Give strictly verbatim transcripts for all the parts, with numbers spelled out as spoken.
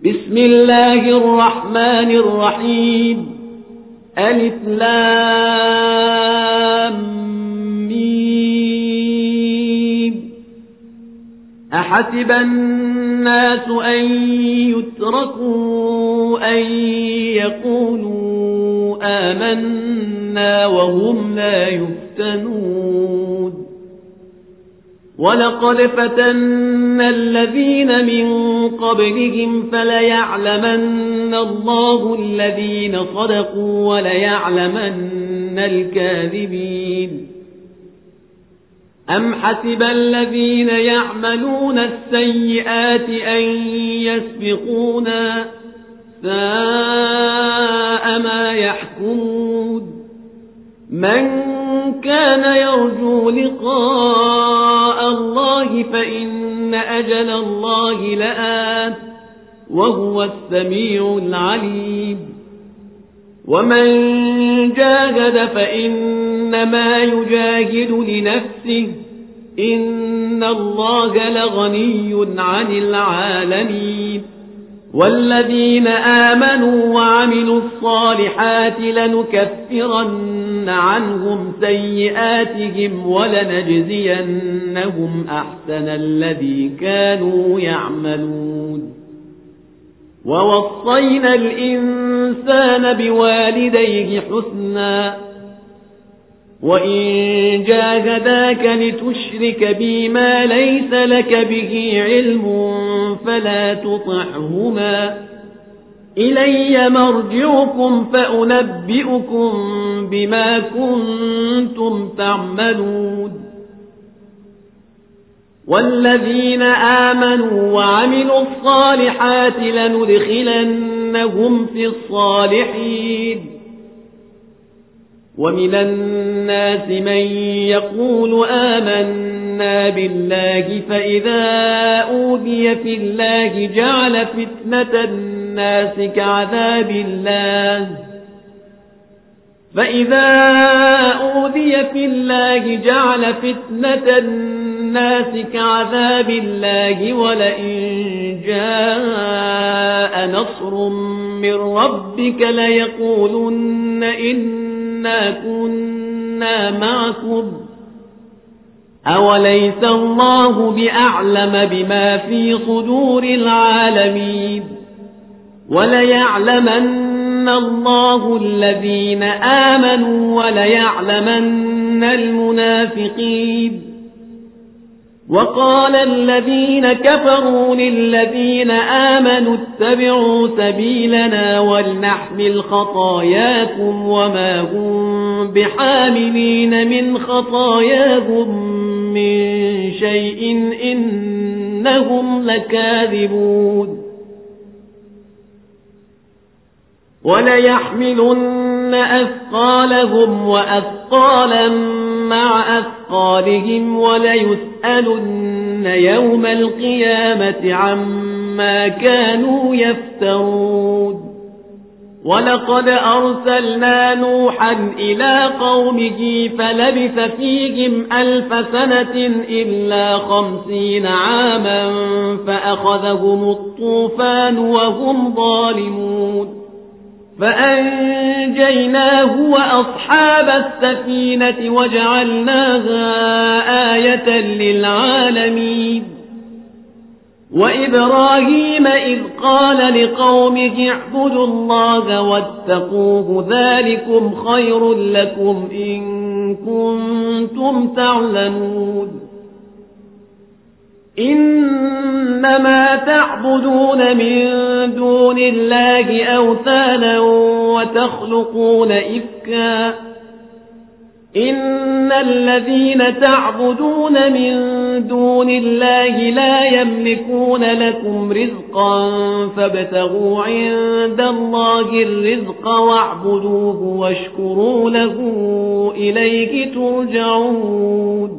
بسم الله الرحمن الرحيم ألف لام ميم أحسب الناس أن يتركوا أن يقولوا آمنا وهم لا يفتنون ولقد فتنا الذين من قبلهم فليعلمن الله الذين صدقوا وليعلمن الكاذبين أم حسب الذين يعملون السيئات أن يسبقونا ساء ما يحكمون من كان يرجو لقاء الله فإن أجل الله لآت وهو السميع العليم ومن جاهد فإنما يجاهد لنفسه إن الله لغني عن العالمين والذين آمنوا وعملوا الصالحات لنكفرن عنهم سيئاتهم ولنجزينهم أحسن الذي كانوا يعملون ووصينا الإنسان بوالديه حسنا وإن جاهداك لتشرك بي ما ليس لك به علم فلا تطعهما إلي مرجعكم فأنبئكم بما كنتم تعملون والذين آمنوا وعملوا الصالحات لندخلنهم في الصالحين ومن الناس من يقول آمنا بالله فإذا أوذي في الله جعل فتنة الناس كعذاب الله فإذا أوذي في الله جعل فتنة الناس كعذاب الله ولئن جاء نصر من ربك ليقولن إنا كنا معكم أوليس الله بأعلم بما في صدور العالمين وليعلمن الله الذين آمنوا وليعلمن المنافقين وقال الذين كفروا للذين آمنوا اتبعوا سبيلنا ولنحمل خطاياكم وما هم بحاملين من خطاياهم من شيء إنهم لكاذبون وليحملن أثقالهم وأثقالا مع أثقالهم وليسألن يوم القيامة عما كانوا يفترون ولقد أرسلنا نوحا إلى قومه فلبث فيهم ألف سنة إلا خمسين عاما فأخذهم الطوفان وهم ظالمون فأنجيناه وأصحاب السفينة وجعلناها آية للعالمين وإبراهيم إذ قال لقومه اعبدوا الله واتقوه ذلكم خير لكم إن كنتم تعلمون إنما تعبدون من دون الله أوثانا وتخلقون إفكا إن الذين تعبدون من دون الله لا يملكون لكم رزقا فابتغوا عند الله الرزق واعبدوه واشكروا له إليه ترجعون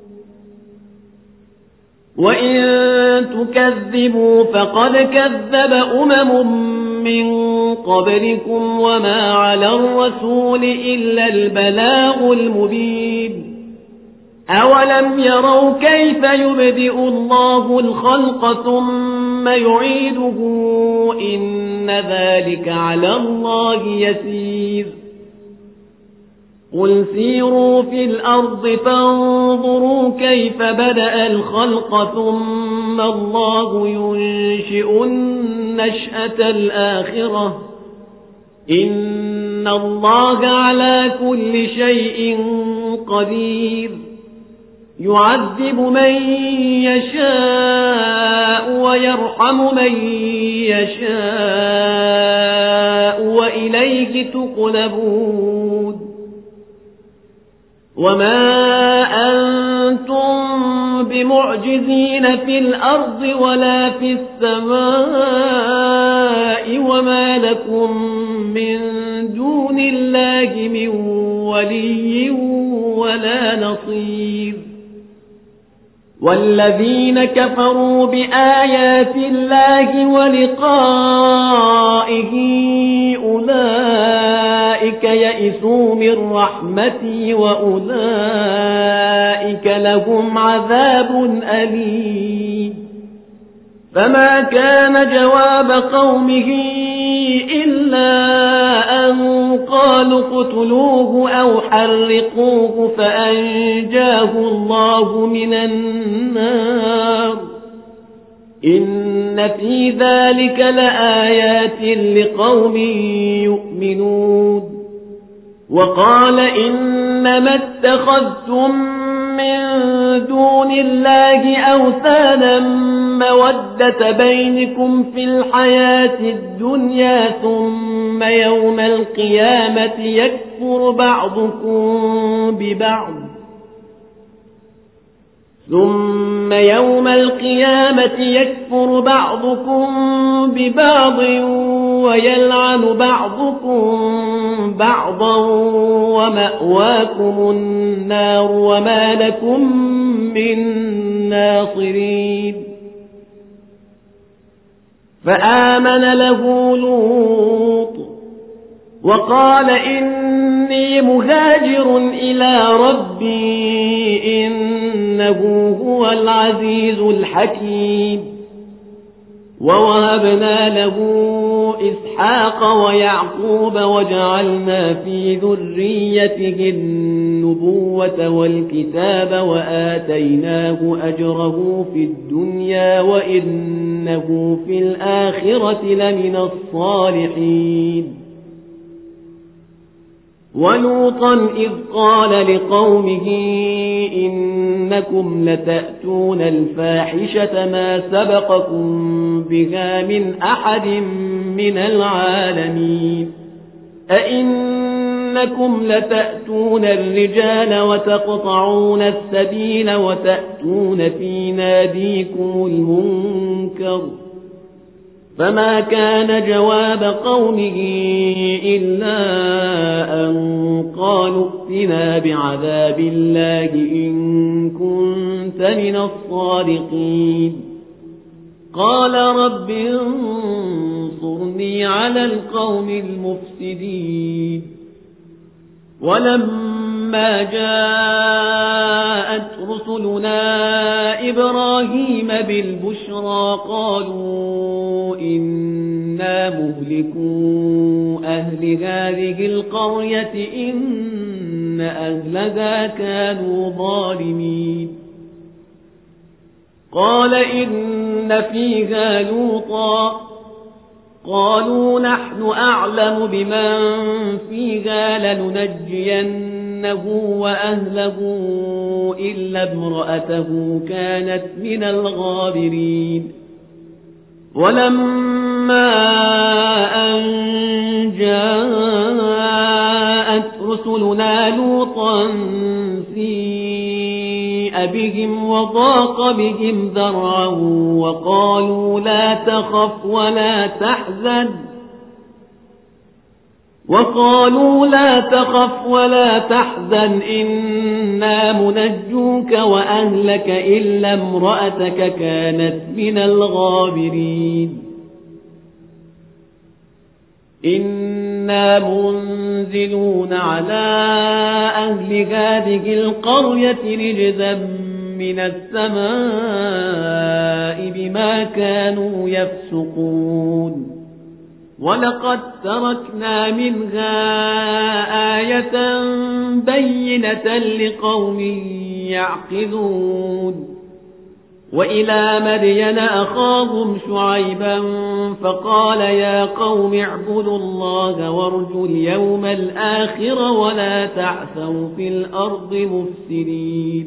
وإن تكذبوا فقد كذب أمم من قبلكم وما على الرسول إلا البلاغ المبين أولم يروا كيف يبدئ الله الخلق ثم يعيده إن ذلك على الله يسير قل سيروا في الأرض فانظروا كيف بدأ الخلق ثم الله ينشئ النشأة الآخرة إن الله على كل شيء قدير يعذب من يشاء ويرحم من يشاء وإليه تقلبون وما أنتم بمعجزين في الأرض ولا في السماء وما لكم من دون الله من ولي ولا نصير والذين كفروا بآيات الله ولقائه أولئك يئسوا من رحمتي وأولئك لهم عذاب أليم فما كان جواب قومه إلا أن قالوا اقتلوه أو حرقوه فأنجاه الله من النار إن في ذلك لآيات لقوم يؤمنون وقال إنما اتخذتم من دون الله أوثانا مودة بينكم في الحياة الدنيا ثم يوم القيامة يكفر بعضكم ببعض ثم يوم القيامة يكفر بعضكم ببعض ويلعن بعضكم بعضا ومأواكم النار وما لكم من ناصرين فآمن له لوط وقال إني مهاجر إلى ربي إنه هو العزيز الحكيم ووهبنا له إسحاق ويعقوب وجعلنا في ذريته النبوة والكتاب وآتيناه أجره في الدنيا وإنه في الآخرة لمن الصالحين ولوطا إذ قال لقومه إنكم لتأتون الفاحشة ما سبقكم بها من أحد من العالمين أئنكم لتأتون الرجال وتقطعون السبيل وتأتون في ناديكم المنكر فما كان جواب قومه إلا أن قالوا ائتنا بعذاب الله إن كنت من الصادقين قال رب انصرني على القوم المفسدين ولما جاءت رسلنا إبراهيم بالبشرى قالوا إنا مهلكو أهل هذه القرية إن أهلها كانوا ظالمين قال إن فيها لوطا قالوا نحن أعلم بمن فيها لننجينه وأهله إلا امرأته كانت من الغابرين ولما أن جاءت رسلنا لوطا سيء بهم وضاق بهم ذرعا وقالوا لا تخف ولا تحزن وقالوا لا تخف ولا تحزن إنا منجوك وأهلك إلا امرأتك كانت من الغابرين إنا منزلون على أهل هذه القرية رجزا من السماء بما كانوا يفسقون ولقد تركنا منها آية بينة لقوم يعقلون وإلى مدين أخاهم شعيبا فقال يا قوم اعبدوا الله وارجوا اليوم الآخر ولا تعثوا في الأرض مفسدين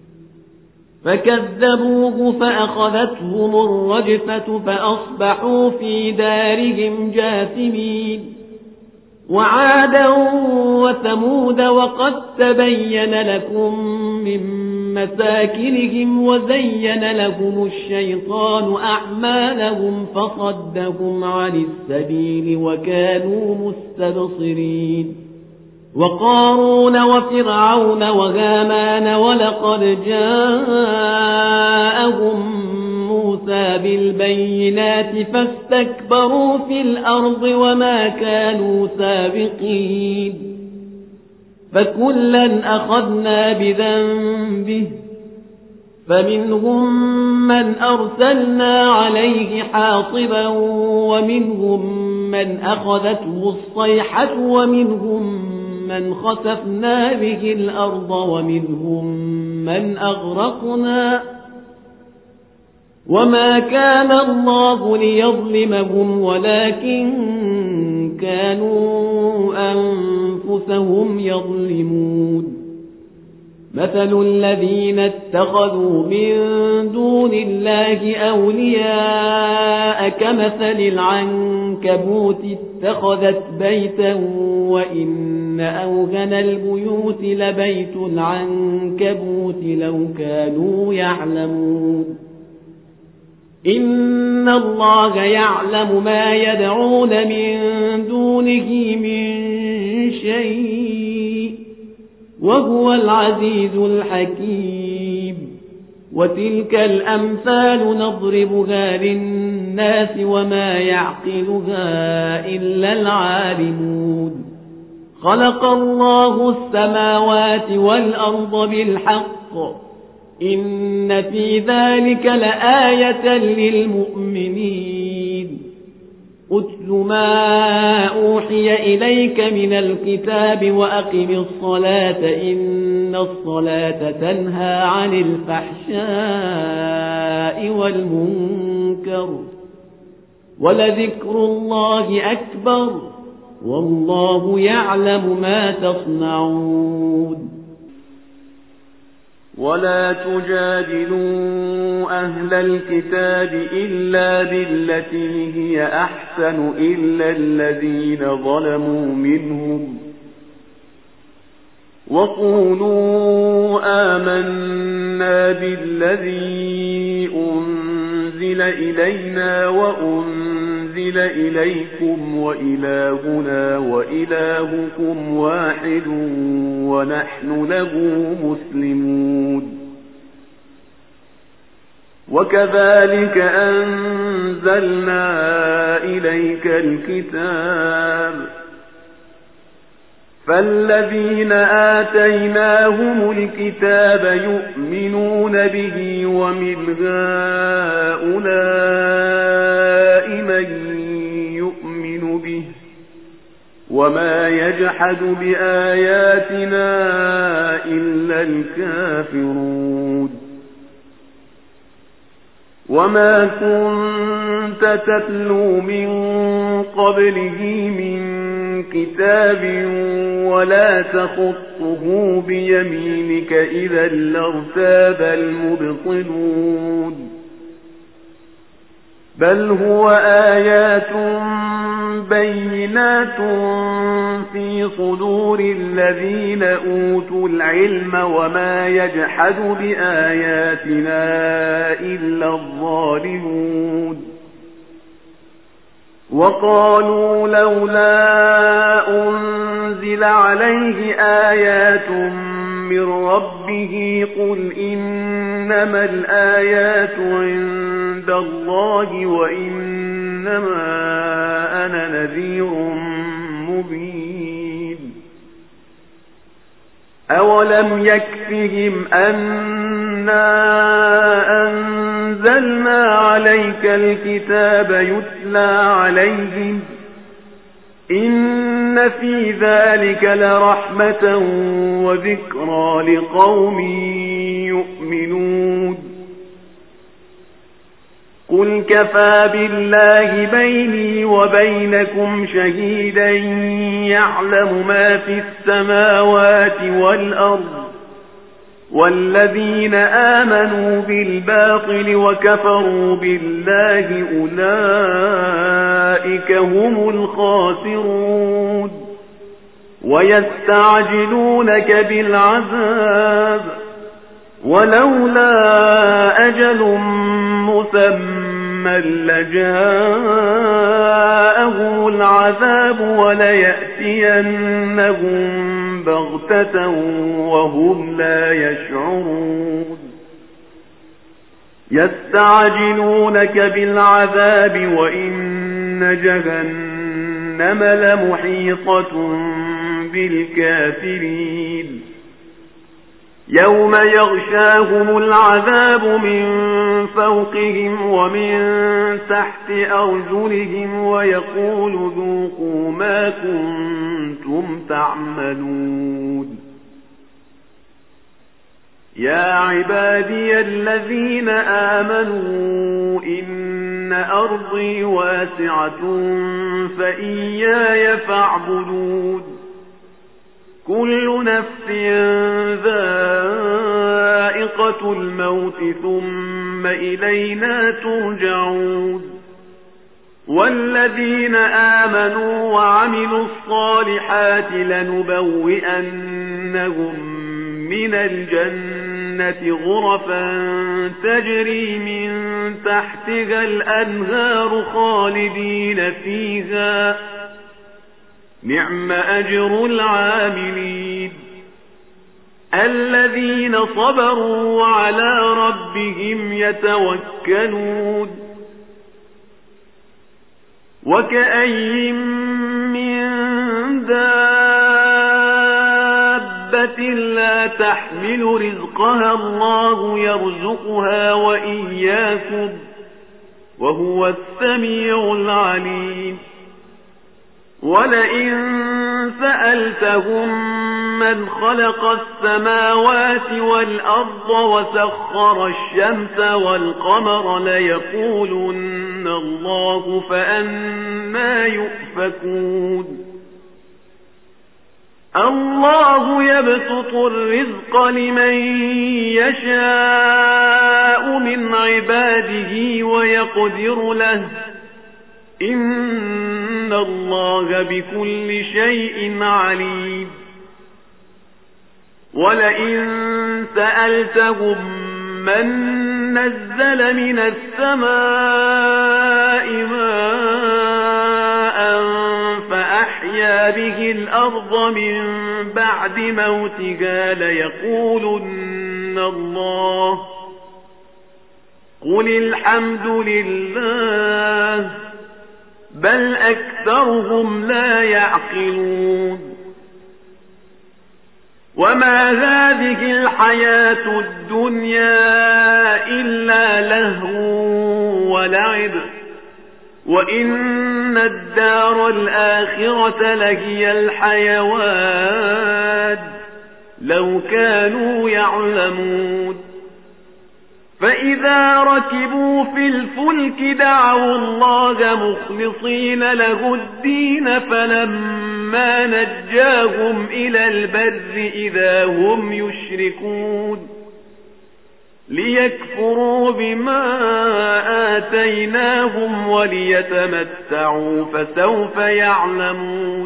فكذبوه فأخذتهم الرجفة فأصبحوا في دارهم جاثمين وعادا وثمود وقد تبين لكم من مساكنهم وزين لهم الشيطان أعمالهم فصدهم عن السبيل وكانوا مستبصرين وقارون وفرعون وهامان ولقد جاءهم موسى بالبينات فاستكبروا في الأرض وما كانوا سابقين فكلا أخذنا بذنبه فمنهم من أرسلنا عليه حاصبا ومنهم من أخذته الصيحة ومنهم من خسفنا به الأرض ومنهم من أغرقنا وما كان الله ليظلمهم ولكن كانوا أنفسهم يظلمون مثل الذين اتخذوا من دون الله أولياء كمثل العنكبوت اتخذت بيتا وإن أوهن البيوت لبيت العنكبوت لو كانوا يعلمون إن الله يعلم ما يدعون من دونه من شيء وهو العزيز الحكيم وتلك الأمثال نضربها للناس وما يعقلها إلا العالمون خلق الله السماوات والأرض بالحق إن في ذلك لآية للمؤمنين أتل ما أوحي إليك من الكتاب وأقم الصلاة إن الصلاة تنهى عن الفحشاء والمنكر ولذكر الله أكبر والله يعلم ما تصنعون ولا تجادلوا أهل الكتاب إلا بالتي هي أحسن إلا الذين ظلموا منهم وقولوا آمنا بالذي أنزل إلينا وأنزل إليكم وإلهنا وإلهكم واحد ونحن له مسلمون وكذلك أنزلنا إليك الكتاب فالذين آتيناهم الكتاب يؤمنون به ومن هؤلاء من يؤمن به وما يجحد بآياتنا إلا الكافرون وما كنت تتلو من قبله من كتاب ولا تخطه بيمينك إذا لارتاب المبطلون بل هو آيات بينات في صدور الذين أوتوا العلم وما يجحد بآياتنا إلا الظالمون وقالوا لولا أنزل عليه آيات من ربه قل إنما الآيات عند الله وإنما أنا نذير مبين أولم يكفهم أنا أنزلنا عليك الكتاب يتلى عليهم إن في ذلك لرحمة وذكرى لقوم يؤمنون قل كفى بالله بيني وبينكم شهيدا يعلم ما في السماوات والأرض والذين آمنوا بالباطل وكفروا بالله أولئك هم الخاسرون ويستعجلونك بالعذاب ولولا أجل مسمى لجاءهم العذاب وليأتينهم بغتة وهم لا يشعرون يستعجلونك بالعذاب وإن جهنم لمحيطة بالكافرين يوم يغشاهم العذاب من فوقهم ومن تحت أرجلهم ويقول ذوقوا ما كنتم تعملون يا عبادي الذين آمنوا إن أرضي واسعة فإياي فاعبدون كل نفس ذائقة الموت ثم إلينا ترجعون والذين آمنوا وعملوا الصالحات لنبوئنهم من الجنة غرفا تجري من تحتها الأنهار خالدين فيها نعم أجر العاملين الذين صبروا وعلى ربهم يتوكلون وكأي من دابة لا تحمل رزقها الله يرزقها وإياكم وهو السميع العليم ولئن سألتهم من خلق السماوات والأرض وسخر الشمس والقمر ليقولن الله فأنى يؤفكون الله يبسط الرزق لمن يشاء من عباده ويقدر له إن الله بكل شيء عليم ولئن سألتهم من نزل من السماء ماء فأحيا به الأرض من بعد موتها ليقولن الله قل الحمد لله بل أكثرهم لا يعقلون وما هذه الحياة الدنيا إلا لهو ولعب وإن الدار الآخرة لهي الحيوان لو كانوا يعلمون فإذا ركبوا في الفلك دعوا الله مخلصين له الدين فلما نجاهم إلى البر إذا هم يشركون ليكفروا بما آتيناهم وليتمتعوا فسوف يعلمون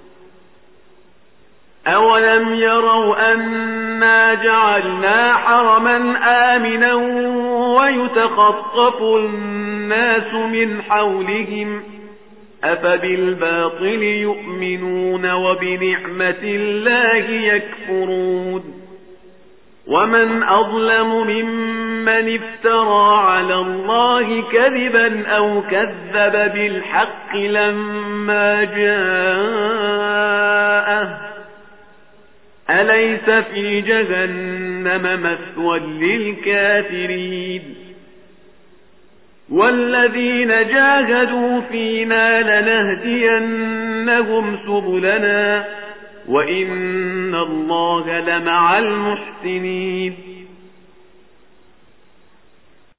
أولم يروا أنا جعلنا حرما آمنا ويتخطف الناس من حولهم أفبالباطل يؤمنون وبنعمة الله يكفرون ومن أظلم ممن افترى على الله كذبا أو كذب بالحق لما جاءه أليس في جهنم مثوى للكافرين والذين جاهدوا فينا لنهدينهم سبلنا وإن الله لمع المحسنين